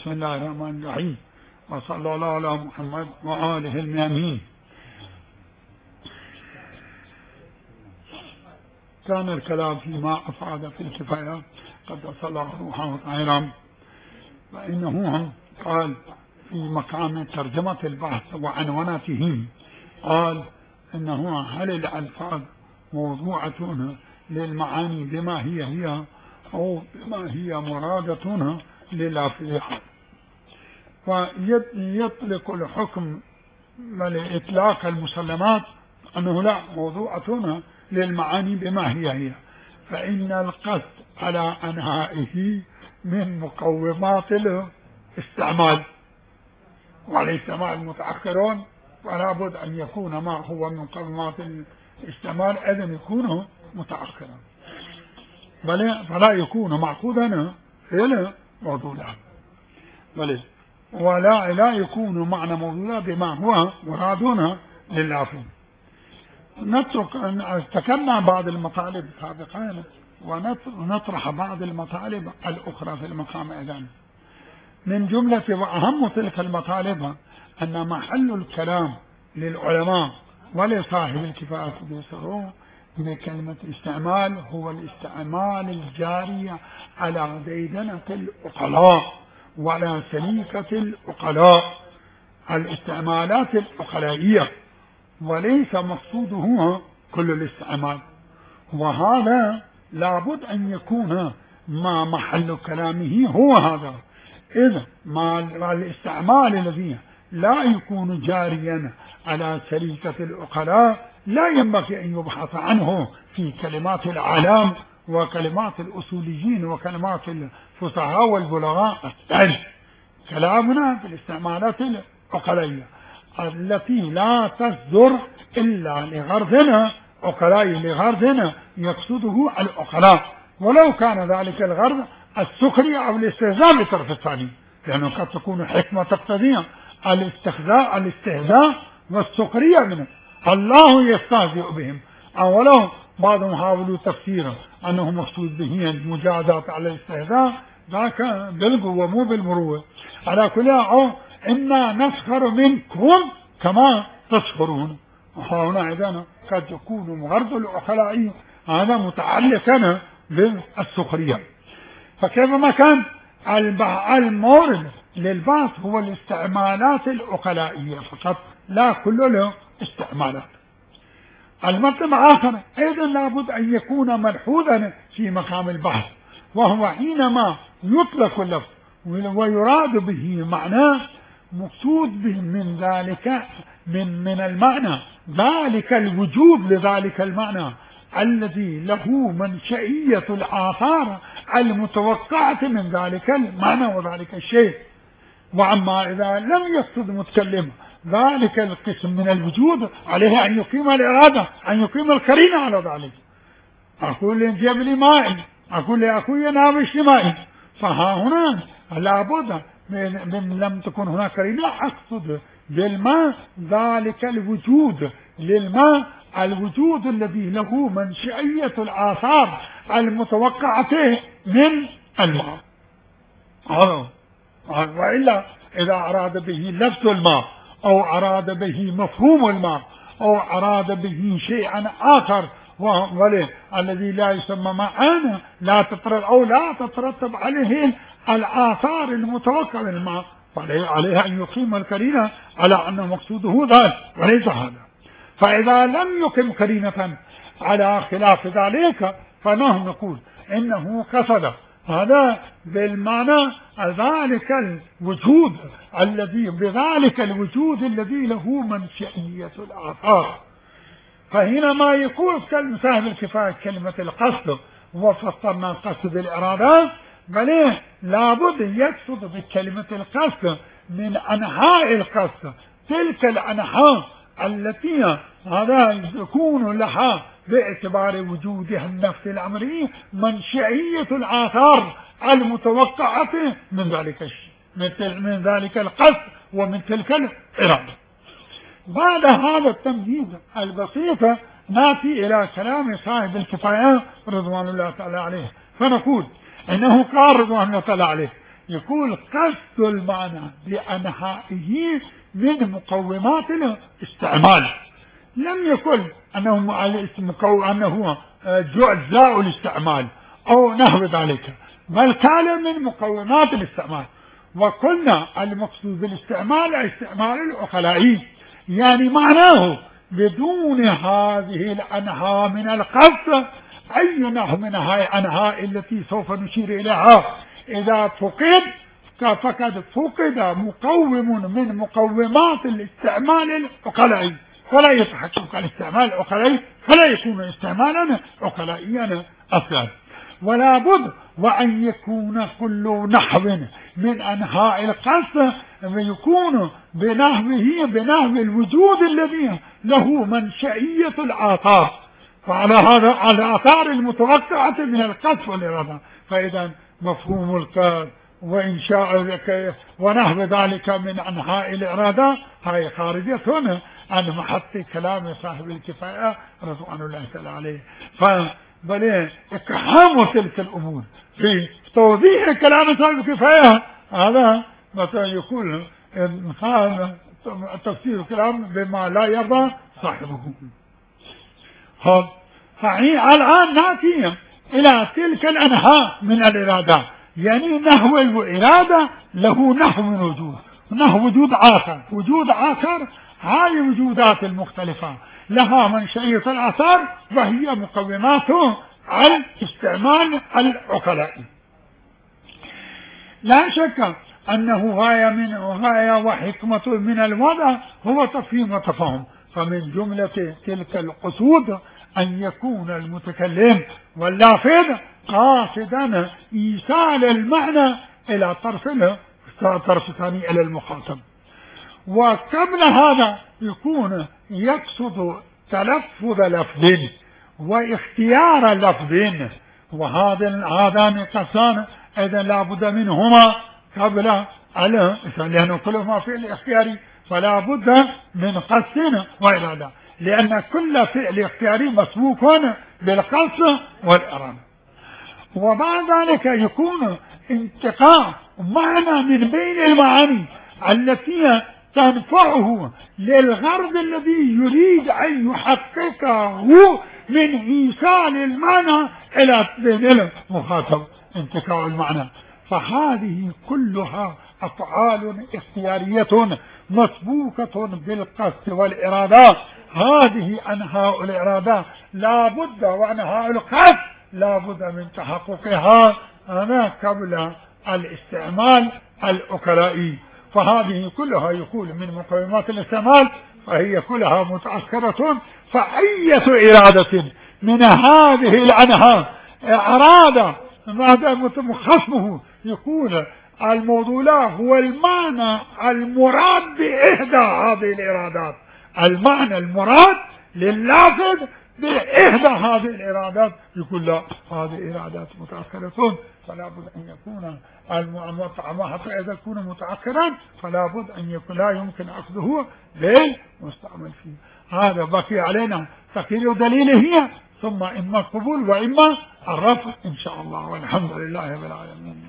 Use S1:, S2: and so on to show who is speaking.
S1: بسم الله الرحمن الرحيم، وصلى الله على محمد وآله الميامين. كان الكلام فيما أفاد في الكفاية قدس الله روحه طاهرا، فإنه قال في مقام ترجمة البحث وعنوانته، قال إنه هل الألفاظ موضوعة للمعاني بما هي أو بما هي مرادة للافظ، فيطلق الحكم لإطلاق المسلمات أنه لا، موضوعة للمعاني بما هي، فإن القصد على أنهائه من مقومات الاستعمال، والاستعمال متأخرون، فلا بد أن يكون ما هو من مقومات الاستعمال إذن يكون متأخرا، فلا يكون معقودا في الموضوعات، ولا يكون معنى موضوع بما هو مرادنا للافظ. نترك أن تكلم بعض المطالب سابقا ونطرح بعض المطالب الأخرى في المقام إذن. من جملة وأهم تلك المطالب أن محل الكلام للعلماء ولصاحب الكفاية بيسرون بكلمة استعمال هو الاستعمال الجاري على ديدنة العقلاء وعلى سليكة العقلاء، الاستعمالات العقلائية، وليس مقصوده كل الاستعمال، وهذا لابد أن يكون ما محل كلامه هو هذا. إذا ما الاستعمال الذي لا يكون جاريا على سليكة العقلاء لا ينبغي أن يبحث عنه في كلمات العالم وكلمات الأصوليين وكلمات الفصحاء والبلغاء. كلامنا في الاستعمالات العقلية التي لا تصدر إلا لغرضنا عقلائي، لغرضنا يقصده العقلاء، ولو كان ذلك الغرض السخرية أو الاستهزاء بالطرف الثاني، لأنه قد تكون حكمة تقتضي الاستهزاء والسخرية منه، الله يستهزئ بهم، ولو بعضهم حاولوا تفسيره أنه مقصود به المجازات على الاستهزاء، ذاك بالقوة مو بالمروة. على كل حال إنا نسخر منكم كما تسخرون، وهنا إذن قد يكون غرض العقلاء هذا متعلقا بالسخرية. فكيفما كان المورد للبحث هو الاستعمالات العقلائية فقط، لا كل الاستعمالات. المطلب آخر أيضا لابد أن يكون ملحوظا في مقام البحث، وهو حينما يطلق اللفظ ويراد به معناه مقصود به من ذلك من المعنى ذلك الوجود لذلك المعنى الذي له منشئية الآثار المتوقعة من ذلك المعنى وذلك الشيء. وأما إذا لم يقصد متكلم ذلك القسم من الوجود عليه أن يقيم الإرادة، أن يقيم القرينة على ذلك. أقول لجيب لي ماء، أقول لأخوي ناوش ماء، فها هنا لابد من لم تكن هناك قرينة أقصد بالماء ذلك الوجود للماء، الوجود الذي له منشئية الآثار المتوقعة من الماء. وإلا إذا أراد به لفظ الماء أو أراد به مفهوم الماء أو أراد به شيئا آخر الذي لا يسمى معانا لا تترتب عليه الآثار المتوقعة من الماء، فعليه أن يقيم القرينة على أن مقصوده ذلك وليس هذا. فإذا لم يقم قرينة على خلاف ذلك فنحن نقول إنه قصد هذا بالمعنى ذلك الوجود الذي بذلك الوجود الذي له منشئية الآثار. فحينما يقول صاحب الكفاية كلمة القصد وفسرنا القصد بالإرادات، بل لابد يقصد بكلمة القصد من أنحاء القصد تلك الأنحاء التي هذا يكون لها باعتبار وجودها النفس الأمري منشئية الآثار المتوقعة من ذلك الشيء، من ذلك القصد ومن تلك الإرادة. بعد هذا التمهيد البسيط نأتي إلى كلام صاحب الكفاية رضوان الله تعالى عليه، فنقول إنه قال رضوان الله تعالى عليه يقول قصد المعنى بأنهائه من مقومات الاستعمال، لم يقل أنه أجزاء الاستعمال أو نحو ذلك، بل كان من مقومات الاستعمال. وقلنا المقصود بالاستعمال استعمال العقلاء، يعني معناه بدون هذه الأنهاء من القصد أي نحو من هذه الأنهاء التي سوف نشير إليها إذا فقد فقد فقد مقوم من مقومات الاستعمال العقلائي، ولا يتحقق الاستعمال العقلائي فلا يكون استعمالا عقلائيا أصلا. ولا بد وأن يكون كل نحو من أنهاء القصد يكون بنحو الوجود الذي له منشئية الآثار، فعلى هذا الآثار المتوقعة من القصد والإرادة. فإذا مفهوم القصد وإنشاء ونحو ذلك من أنهاء الإرادة هاي خارجة عن محط كلام صاحب الكفاية رضوان الله تعالى عليه. بل إقحام تلك الأمور في توضيح كلام صاحب الكفاية هذا مثلا يقول تفسير الكلام بما لا يرضى صاحبه. الآن نأتي إلى تلك الأنهاء من الإرادة، يعني نحو الإرادة له نحو من وجود، نحو وجود آخر هذه الوجودات المختلفة لها منشئية الآثار وهي مقومات الاستعمال العقلائي. لا شك أنه غاية وحكمة من الوضع هو تفهيم وتفهم، فمن جملة تلك القصود أن يكون المتكلم واللافظ قاصدا إيصال المعنى إلى طرف ثاني إلى المخاطب، وقبل هذا يكون يقصد تلفظ لفظ واختيار لفظ، وهذان قصان إذا لا بد منهما قبل لأنه كلهما فعل اختياري فلا بد من قصد وإرادة، لأن كل فعل اختياري مسبوق بالقصد والإرادة. وبعد ذلك يكون انتقاء معنى من بين المعاني التي تنفعه للغرض الذي يريد أن يحققه من إيصال المعنى إلى المخاطب، انتقاء المعنى. فهذه كلها أفعال اختيارية مسبوقة بالقصد والإرادة. هذه أنهاء الإرادة لا بد، وأنهاء القصد لا بد من تحققها قبل الاستعمال العقلائي. فهذه كلها يقول من مقومات الاستعمال، فهي كلها متأخرة. فأية إرادة من هذه الأنهاء أراد خصمه يكون الموضوع هو المعنى المراد بإحدى هذه الإرادات، المعنى المراد لللافظ بإحدى هذه الإرادات، يقول لا هذه إرادات متأخرة فلا بد أن يكون حتى إذا يكون متأخرا فلا بد أن يكون لا يمكن أخذه للمستعمل فيه. هذا بقي علينا تقرير دليله هي، ثم إما القبول وإما الرفض إن شاء الله، والحمد لله رب العالمين.